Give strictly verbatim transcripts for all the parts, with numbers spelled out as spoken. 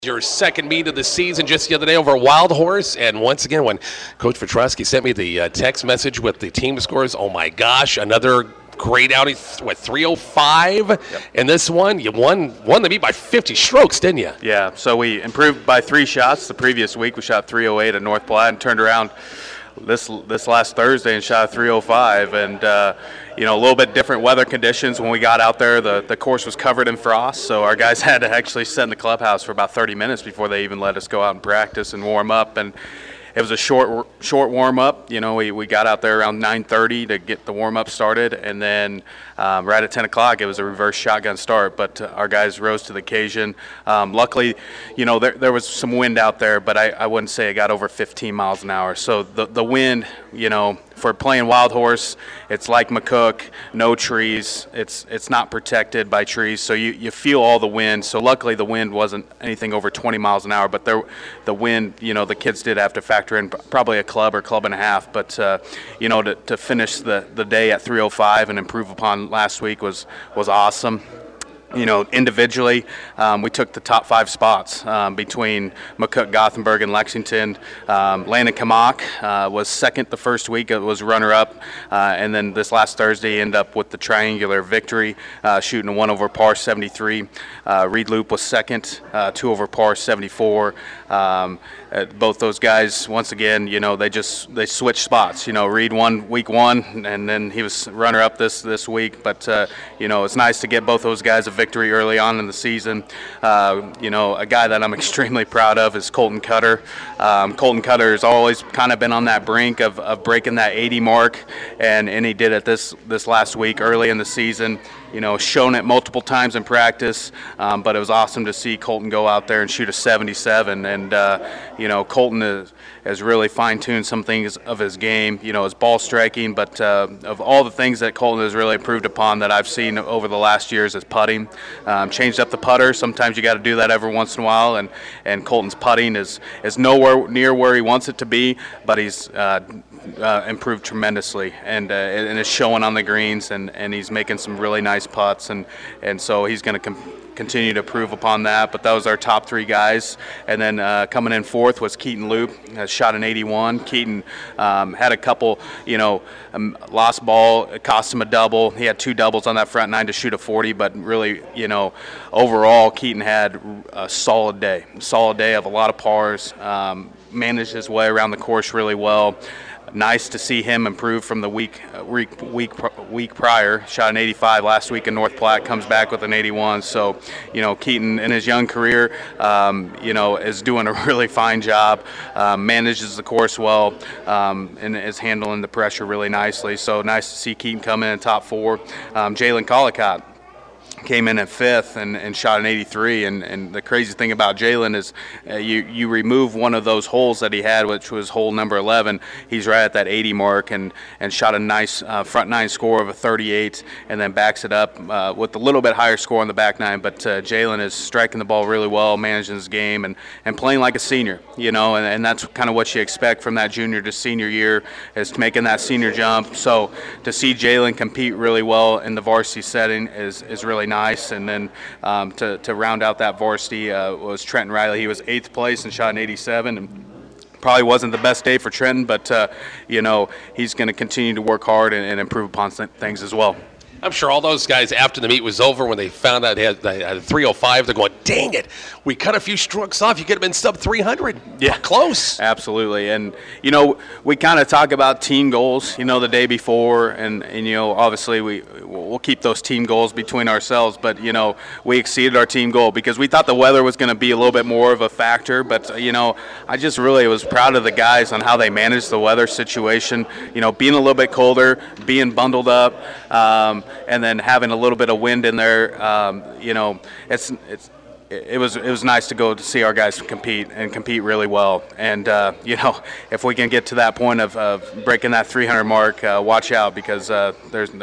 Your second meet of the season just the other day over Wild Horse, and once again, when Coach Petrosky sent me the uh, text message with the team scores, oh my gosh, another great outing. What, three oh five? Yep. And this one, you won won the meet by fifty strokes, didn't you? Yeah. So we improved by three shots. The previous week we shot three oh eight at North Platte and turned around this this last Thursday and shot three oh five, and uh, you know, a little bit different weather conditions when we got out there. The the course was covered in frost, so our guys had to actually sit in the clubhouse for about thirty minutes before they even let us go out and practice and warm up. And it was a short short warm up. You know, we, we got out there around nine thirty to get the warm up started, and then um, right at ten o'clock it was a reverse shotgun start. But uh, our guys rose to the occasion. Um, luckily, you know, there there was some wind out there, but I, I wouldn't say it got over fifteen miles an hour. So the the wind, you know, for playing Wild Horse, it's like McCook, no trees. It's it's not protected by trees, so you, you feel all the wind. So luckily the wind wasn't anything over twenty miles an hour, but there, the wind, you know, the kids did have to factor in probably a club or club and a half. But uh, you know, to, to finish the, the day at three oh five and improve upon last week was was awesome. You know, individually, um, we took the top five spots um, between McCook, Gothenburg, and Lexington. Um, Landon Kamak uh, was second the first week. It was runner-up, uh, and then this last Thursday, ended up with the triangular victory, uh, shooting a one over par seventy-three. Uh, Reed Loop was second, uh, two over par seventy-four. Um, uh, both those guys, once again, you know, they just they switched spots. You know, Reed won week one, and then he was runner-up this this week. But uh, you know, it's nice to get both those guys a victory early on in the season. Uh, you know, a guy that I'm extremely proud of is Colton Cutter. Um, Colton Cutter has always kind of been on that brink of, of breaking that eighty mark, and, and he did it this this last week early in the season. You know, shown it multiple times in practice, um, but it was awesome to see Colton go out there and shoot a seventy-seven. And, uh, you know, Colton has, has really fine-tuned some things of his game, you know, his ball striking, but uh, of all the things that Colton has really improved upon that I've seen over the last years is putting. Um, changed up the putter. Sometimes you got to do that every once in a while, and, and Colton's putting is, is nowhere near where he wants it to be, but he's uh, uh, improved tremendously, and, uh, and is showing on the greens, and, and he's making some really nice putts, and and so he's going to com- continue to improve upon that. But that was our top three guys, and then uh, coming in fourth was Keaton Loop, uh, shot an eighty-one. Keaton um, had a couple, you know, um, lost ball, it cost him a double. He had two doubles on that front nine to shoot a forty, but really, you know, overall Keaton had a solid day, solid day of a lot of pars, um, managed his way around the course really well. Nice to see him improve from the week week week week prior. Shot an eighty-five last week in North Platte, comes back with an eighty-one. So, you know, Keaton in his young career, um, you know, is doing a really fine job. Um, manages the course well, um, and is handling the pressure really nicely. So nice to see Keaton come in in top four. Um, Jalen Collicott came in at fifth and, and shot an eighty-three, and, and the crazy thing about Jalen is uh, you, you remove one of those holes that he had, which was hole number eleven, he's right at that eighty mark, and, and shot a nice uh, front nine score of a thirty-eight, and then backs it up uh, with a little bit higher score on the back nine. But uh, Jalen is striking the ball really well, managing his game, and, and playing like a senior, you know, and, and that's kind of what you expect from that junior to senior year, is making that senior jump. So to see Jalen compete really well in the varsity setting is, is really nice. And then um, to, to round out that varsity uh, was Trenton Riley. He was eighth place and shot an eighty-seven, and probably wasn't the best day for Trenton, but uh, you know, he's going to continue to work hard and, and improve upon things as well. I'm sure all those guys, after the meet was over, when they found out they had, they had a three oh five, they're going, dang it, we cut a few strokes off. You could have been sub three hundred. Yeah. Close. Absolutely. And, you know, we kind of talk about team goals, you know, the day before. And, and you know, obviously we, we'll keep those team goals between ourselves. But, you know, we exceeded our team goal because we thought the weather was going to be a little bit more of a factor. But, you know, I just really was proud of the guys on how they managed the weather situation. You know, being a little bit colder, being bundled up, um, and then having a little bit of wind in there, um, you know, it's it's it was it was nice to go to see our guys compete and compete really well. And uh, you know, if we can get to that point of, of breaking that three hundred mark, uh, watch out, because uh, there's there's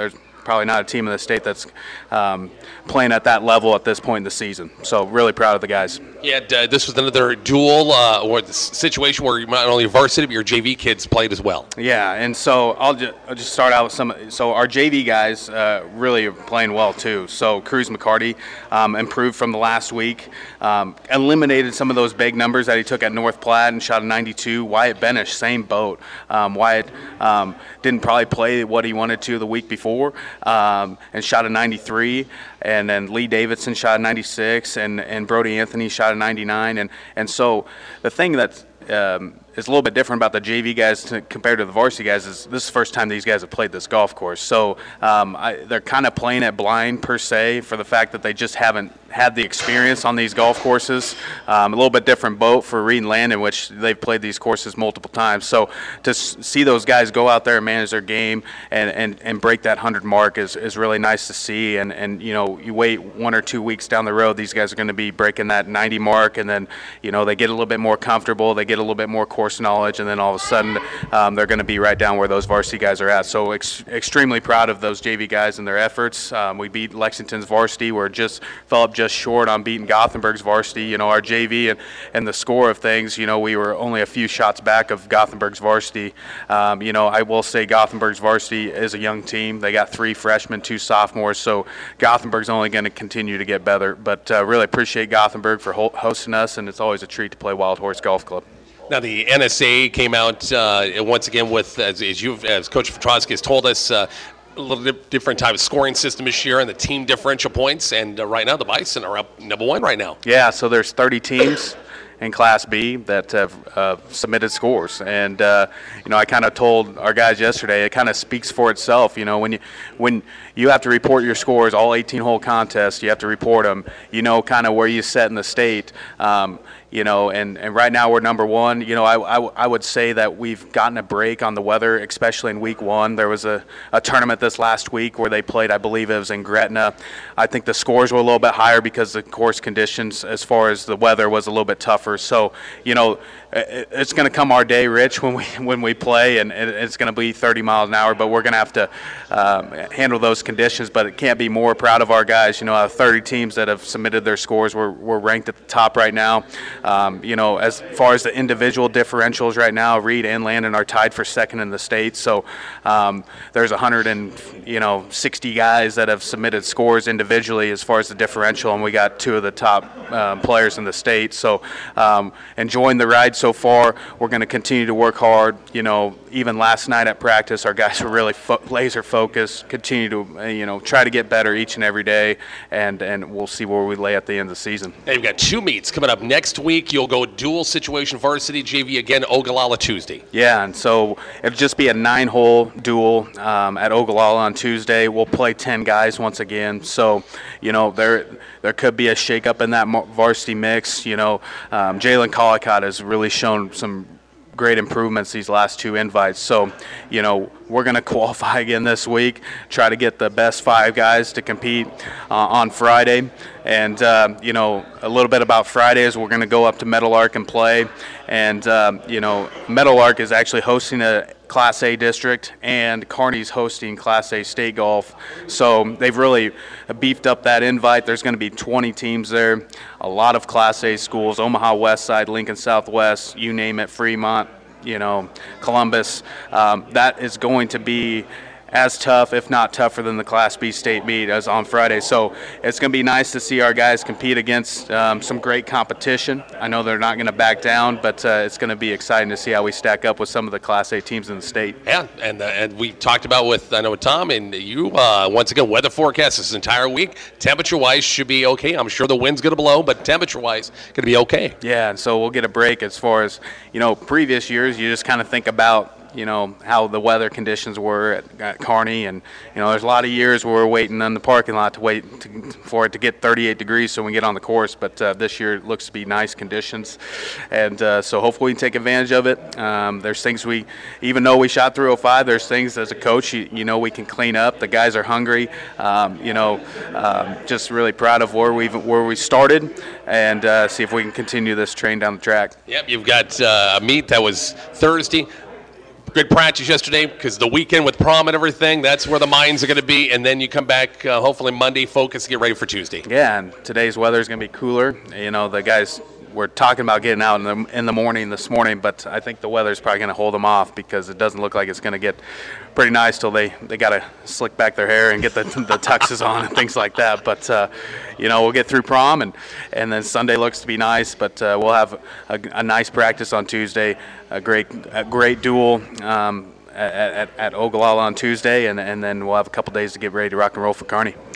probably not a team in the state that's um, playing at that level at this point in the season. So really proud of the guys. Yeah, uh, this was another dual uh, or the situation where not only varsity but your J V kids played as well. Yeah, and so I'll just, I'll just start out with some. So our J V guys uh, really are playing well too. So Cruz McCarty um, improved from the last week, um, eliminated some of those big numbers that he took at North Platte and shot a ninety-two. Wyatt Benish, same boat. Um, Wyatt um, didn't probably play what he wanted to the week before um, and shot a ninety-three. And then Lee Davidson shot a ninety-six, and, and Brody Anthony shot a ninety-nine. And, and so the thing that's um, is a little bit different about the J V guys to, compared to the varsity guys is this is the first time these guys have played this golf course. So um, I, they're kind of playing it blind per se for the fact that they just haven't had the experience on these golf courses. Um, a little bit different boat for Reed and Landon, which they've played these courses multiple times. So to s- see those guys go out there and manage their game and, and, and break that one hundred mark is, is really nice to see. And, and, you know, you wait one or two weeks down the road, these guys are going to be breaking that ninety mark, and then, you know, they get a little bit more comfortable, they get a little bit more course knowledge, and then all of a sudden um, they're going to be right down where those varsity guys are at. So ex- extremely proud of those J V guys and their efforts. Um, we beat Lexington's varsity. We're just fell up just short on beating Gothenburg's varsity. You know, our J V and, and the score of things, you know, we were only a few shots back of Gothenburg's varsity. Um, you know, I will say Gothenburg's varsity is a young team. They got three freshmen, two sophomores, so Gothenburg's only going to continue to get better. But uh, really appreciate Gothenburg for ho- hosting us, and it's always a treat to play Wild Horse Golf Club. Now the N S A came out uh, once again with, as, as you, as Coach Petrosky has told us, uh, a little dip, different type of scoring system this year and the team differential points. And uh, right now the Bison are up number one right now. Yeah, so there's thirty teams in Class B that have uh, submitted scores, and uh, you know, I kind of told our guys yesterday, it kind of speaks for itself. You know, when you when you have to report your scores, all eighteen hole contests, you have to report them. You know, kind of where you set in the state. Um, You know, and, and right now we're number one. You know, I, I, I would say that we've gotten a break on the weather, especially in week one. There was a, a tournament this last week where they played, I believe it was in Gretna. I think the scores were a little bit higher because the course conditions as far as the weather was a little bit tougher. So, you know, it, it's going to come our day, Rich, when we when we play, and it, it's going to be thirty miles an hour, but we're going to have to um, handle those conditions. But it can't be more proud of our guys. You know, out of thirty teams that have submitted their scores, we're, we're ranked at the top right now. Um, you know, as far as the individual differentials right now, Reed and Landon are tied for second in the state. So um, there's one hundred and you know sixty guys that have submitted scores individually as far as the differential, and we got two of the top um, players in the state. So um, enjoying the ride so far. We're going to continue to work hard. You know, even last night at practice, our guys were really fo- laser focused. Continue to uh, you know try to get better each and every day, and and we'll see where we lay at the end of the season. Now you've got two meets coming up next week. You'll go dual situation varsity J V again, Ogallala Tuesday. Yeah, and so it'll just be a nine-hole duel um, at Ogallala on Tuesday. We'll play ten guys once again. So, you know, there there could be a shakeup in that varsity mix. You know, um, Jalen Collicott has really shown some great improvements these last two invites. So, you know, we're going to qualify again this week, try to get the best five guys to compete uh, on Friday. And, uh, you know, a little bit about Fridays, we're going to go up to Meadowlark and play. And, um, you know, Meadowlark is actually hosting a Class A district, and Kearney's hosting Class A state golf. So they've really beefed up that invite. There's going to be twenty teams there, a lot of Class A schools, Omaha West Side, Lincoln Southwest, you name it, Fremont, you know, Columbus. Um, that is going to be as tough, if not tougher, than the Class B state meet as on Friday. So it's going to be nice to see our guys compete against um, some great competition. I know they're not going to back down, but uh, it's going to be exciting to see how we stack up with some of the Class A teams in the state. Yeah, and uh, and we talked about with, I know with Tom, and you, uh, once again, weather forecast this entire week. Temperature-wise should be okay. I'm sure the wind's going to blow, but temperature-wise going to be okay. Yeah, and so we'll get a break as far as, you know, previous years, you just kind of think about, you know, how the weather conditions were at, at Kearney. And, you know, there's a lot of years where we're waiting in the parking lot to wait to, for it to get thirty-eight degrees so we can get on the course. But uh, this year it looks to be nice conditions. And uh, so hopefully we can take advantage of it. Um, there's things we, even though we shot three oh five, there's things as a coach, you, you know, we can clean up. The guys are hungry. Um, you know, um, just really proud of where we where we started, and uh, see if we can continue this train down the track. Yep, you've got uh, a meet that was Thursday. good practice yesterday because the weekend with prom and everything, that's where the minds are going to be. And then you come back uh, hopefully Monday, focus, get ready for Tuesday. Yeah, and today's weather is going to be cooler. You know, the guys were talking about getting out in the, in the morning this morning, but I think the weather is probably going to hold them off because it doesn't look like it's going to get pretty nice till they, they got to slick back their hair and get the, the tuxes on and things like that. But, uh, you know, we'll get through prom, and, and then Sunday looks to be nice, but uh, we'll have a, a nice practice on Tuesday, a great a great duel um, at, at, at Ogallala on Tuesday, and, and then we'll have a couple days to get ready to rock and roll for Kearney.